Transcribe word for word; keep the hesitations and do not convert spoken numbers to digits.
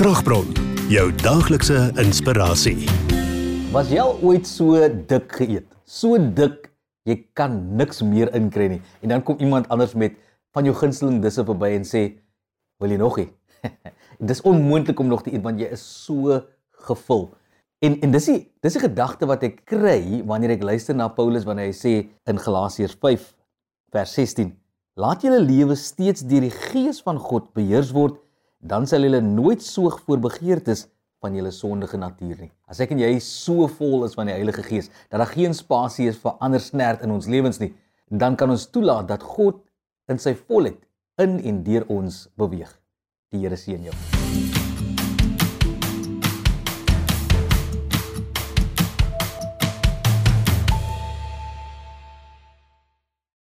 Kragbron, jou daaglikse inspirasie. Was jy al ooit so dik geëet? So dik, jy kan niks meer inkry nie. En dan kom iemand anders met van jou gunsteling disse verby en sê, wil jy nog hê? Dis onmoontlik om nog te eet, want jy is so gevul. En, en dis die, dis die gedagte wat ek kry, wanneer ek luister na Paulus, wanneer hy sê, in Galasiërs vyf, vers sestien, laat julle lewe steeds deur die Gees van God beheers word, dan sal julle nooit soeg voor begeertes van julle sondige natuur nie. As ek en jy so vol is van die Heilige Gees, dat daar geen spasie is vir ander snert in ons lewens nie, dan kan ons toelaat dat God in sy volheid in en deur ons beweeg. Die Here seën jou.